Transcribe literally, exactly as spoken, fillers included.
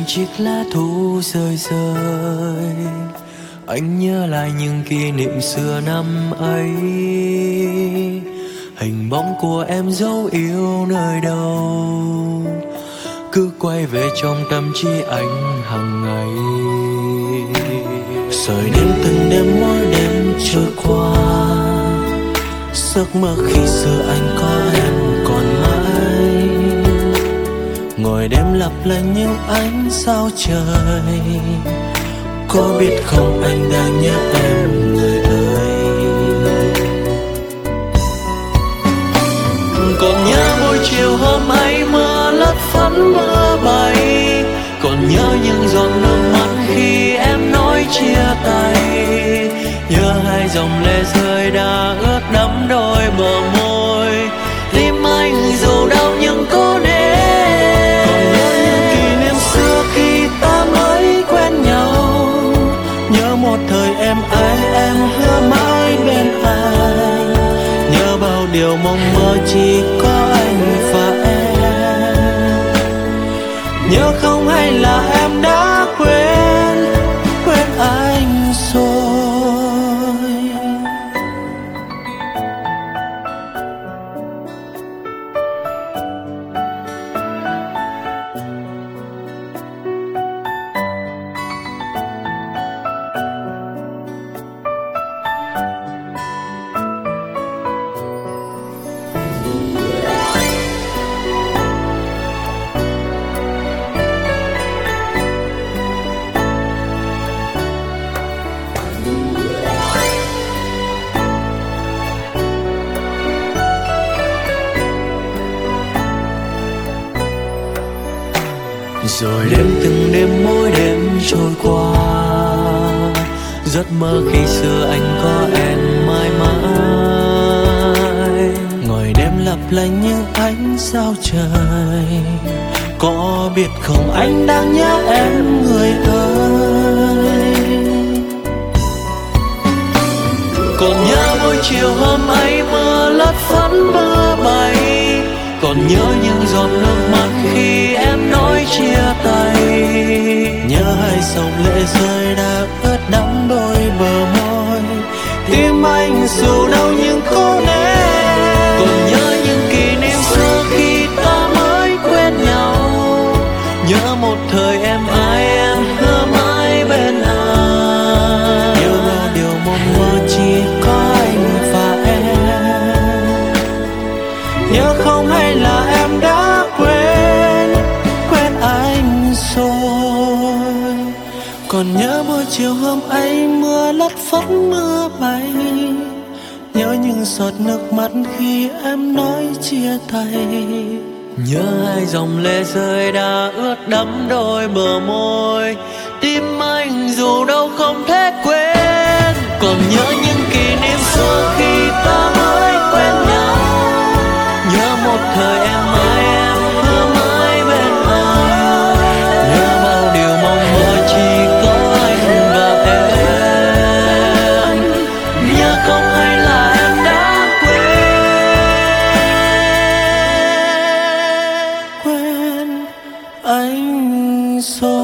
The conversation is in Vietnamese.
chiếc lá thu rơi rơi, anh nhớ lại những kỷ niệm xưa năm ấy. Hình bóng của em dấu yêu nơi đâu, cứ quay về trong tâm trí anh hàng ngày. Rồi đến từng đêm mỗi đêm trôi qua, giấc mơ khi xưa anh có em còn mãi. Ngồi đêm lặp lại những ánh sao trời, có biết không anh đang nhớ em người ơi. Còn nhớ buổi chiều hôm ấy mưa lất phất mưa bay, còn nhớ những giọt nước mắt khi em nói chia tay. Nhớ hai dòng lệ rơi đã ướt đẫm đôi bờ môi, tim anh dù đau nhưng cố đến. Còn nhớ những kỷ niệm xưa khi ta mới quen nhau, nhớ một thời em ái em hứa mãi bên anh. Nhớ bao điều mong mơ chỉ có anh và em. Nhớ không hay là em đã quên, quên anh rồi. Rồi đến từng đêm mỗi đêm trôi qua, giấc mơ khi xưa anh có em mãi mãi. Ngồi đêm lặp lại những ánh sao trời, có biết không anh đang nhớ em người ơi. Còn nhớ buổi chiều hôm ấy mưa lất phất mưa bay, còn nhớ những giọt nước mắt khi em nói chia tay. Nhớ hai dòng lệ rơi đã ướt đẫm đôi bờ môi, tim anh dù đau nhưng cố nên. Còn nhớ những kỷ niệm xưa khi ta mới quen nhau, nhớ một thời em ái em hứa mãi bên anh. Nhớ bao điều mong mơ chỉ có anh và em. Nhớ không hay là em đã quên, quên anh rồi. Còn nhớ buổi chiều hôm ấy mưa lất phất mưa bay, nhớ những giọt nước mắt khi em nói chia tay. Nhớ hai dòng lệ rơi đã ướt đẫm đôi bờ môi, tim anh dù đâu không thể quên. Còn nhớ những kỷ niệm xưa khi ta mới quen nhau, nhớ một thời em ái em hứa mãi bên anh. Nhớ bao điều mong mơ chỉ có anh và em. Nhớ không hay là em đã quên, quên anh rồi.